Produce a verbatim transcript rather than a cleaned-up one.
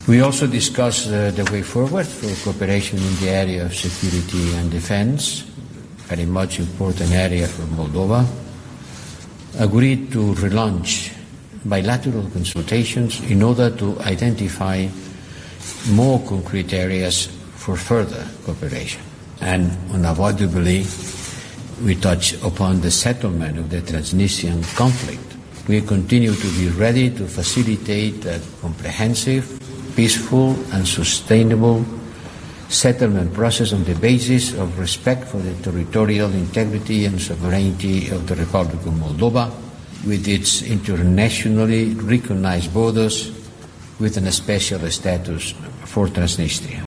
We also discussed uh, the way forward for cooperation in the area of security and defense, very much important area for Moldova. Agreed to relaunch bilateral consultations in order to identify more concrete areas for further cooperation. And unavoidably, we touch upon the settlement of the Transnistrian conflict. We continue to be ready to facilitate a comprehensive, peaceful and sustainable settlement process on the basis of respect for the territorial integrity and sovereignty of the Republic of Moldova, with its internationally recognized borders, with a special status for Transnistria.